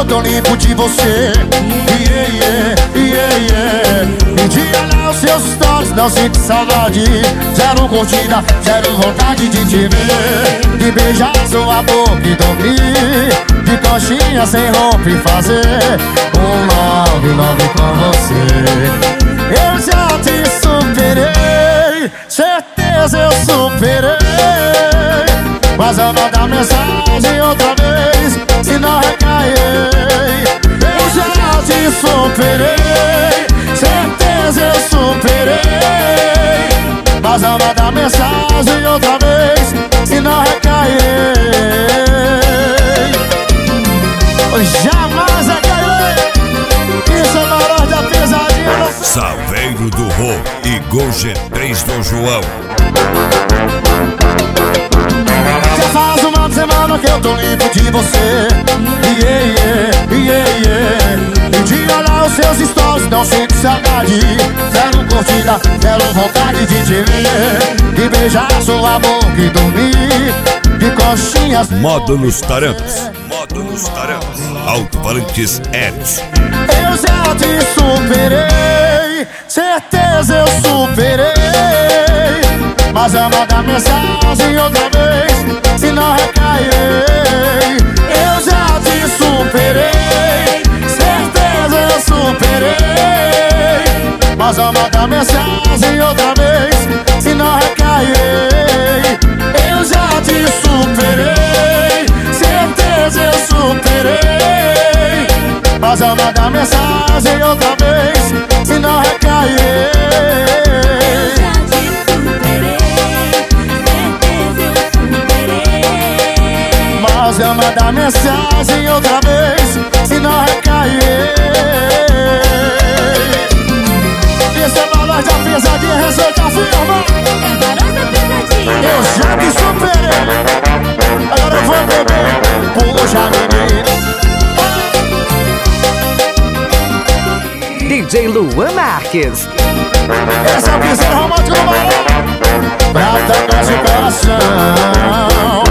tô limpo de você. E de olhar os seus stories não sinto saudade. Zero curtida, zero vontade de te ver, de beijar sua boca e dormir de coxinha sem roupa e fazer um love com você. Eu já te superei, certeza eu superei, mas eu mandar mensagem outra vez se não recair. Eu já te superei, certeza eu superei, mas eu mandar mensagem outra vez se não recair. Jamais recair. Isso é maior da pesadinha. Saveiro do Rô e Gol G3 do João. Já faz uma semana que eu tô limpo de você. E de olhar os seus stories não sinto saudade. Zero curtida, zero vontade de te ver, de beijar sua boca e dormir de coxinhas. Módulos Taramps. Módulos Taramps. Alto-falantes Edson. Eu já te superei, certeza eu superei, mas eu mandar mensagem outra vez se não recairei. Eu já te superei, certeza eu superei, mas eu mandar mensagem outra vez se não recairei. Eu já te superei, certeza eu superei, mas eu mandar mensagem outra vez se não recairei. Mas eu mandar mensagem outra vez se não recair. Isso é valor da pesadinha, receita firma. É valor da pesadinha. Eu já te superei, agora eu vou beber. Puxa, menino. DJ Luan Marques. Essa é a piseira romântica do Marão, pra tocar seu coração.